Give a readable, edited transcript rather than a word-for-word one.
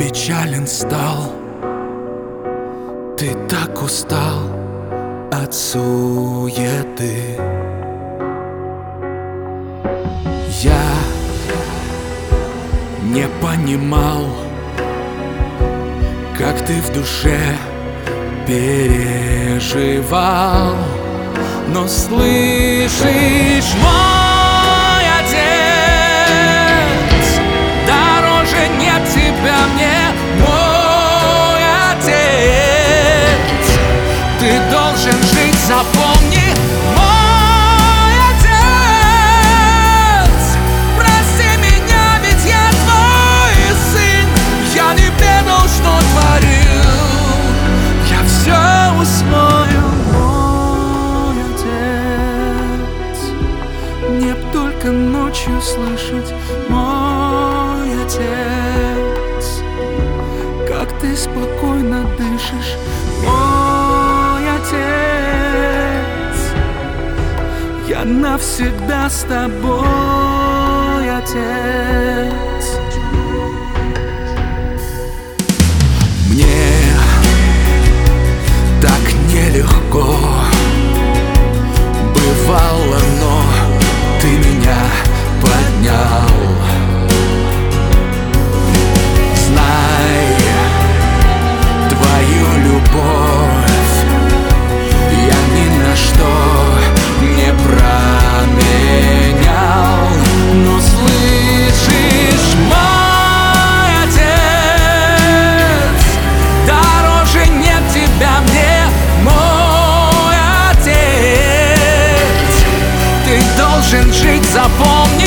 печален стал, ты так устал от суеты. Я не понимал, как ты в душе переживал. Но слышишь, мой отец, дороже нет тебя мне, мой отец. Ты должен жить, запомни, мой отец. Прости меня, ведь я твой сын. Я не ведал, что творил, я все усвоил, мой отец. Мне б только ночью слышать, мой отец, как ты спокойно дышишь, мой отец. Я навсегда с тобой, отец. Мне так нелегко бывало, но ты меня поднял. Знай, твою любовь я ни на что не променял. Но слышишь, мой отец, дороже нет тебя мне, мой отец. Ты должен жить, запомни,